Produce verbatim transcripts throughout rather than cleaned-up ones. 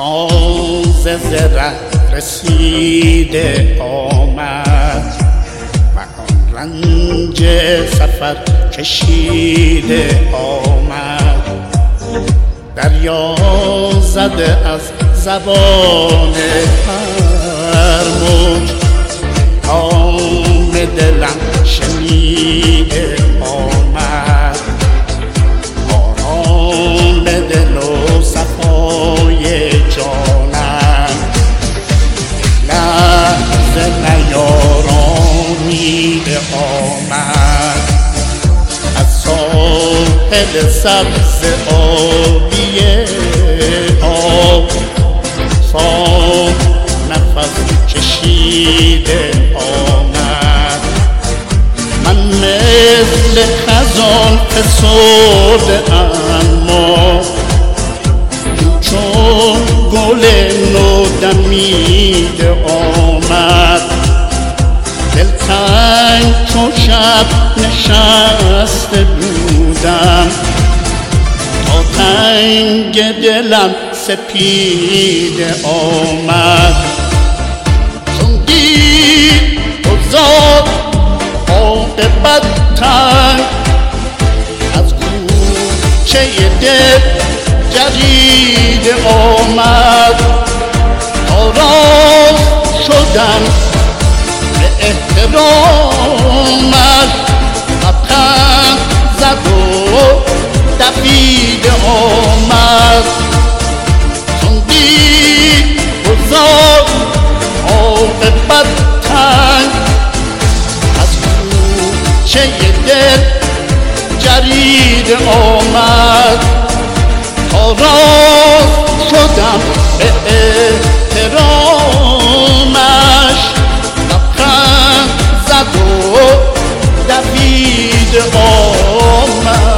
تازه ره رسیده آمد و آن رنج سفر کشیده آمد. دریا زده از زبان هر موج، کام دلم شنیده آمد. آرام دل و صفای جانم لحظه نیارامیده آمد. از ساحل سبز آبی آب صاف نفس کشیده آمد. من مثل خزان فسرده اما چون گل نو دمیده آمد. دلتنگ چون شب نشسته بودم تا تنگ دلم سپیده آمد. چون دید گذار عاقبت تنگ از گوشه دل جریده آمد. تا راست شدن به احترامش لبخند زد و دویده آمد. چون دید گذار عاقبت تنگ از گوشه دل جریده آمد. تا راست شدم به احترامش لبخند زد و دویده آمد.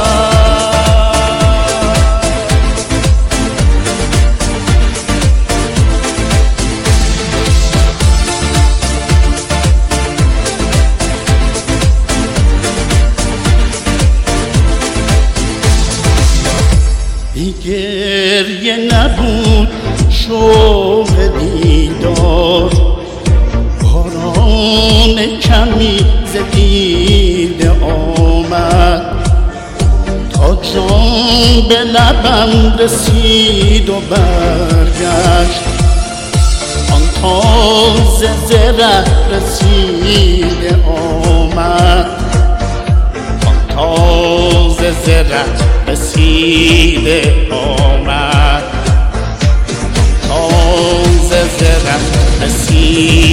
بی گریه نبود شوق دیدار، باران کمی ز دیده آمد. تا جان به لبم رسید و برگشت، آن تازه ز ره رسیده آمد. آن تازه ز ره رسیده آمد. تازه ز ره رسیده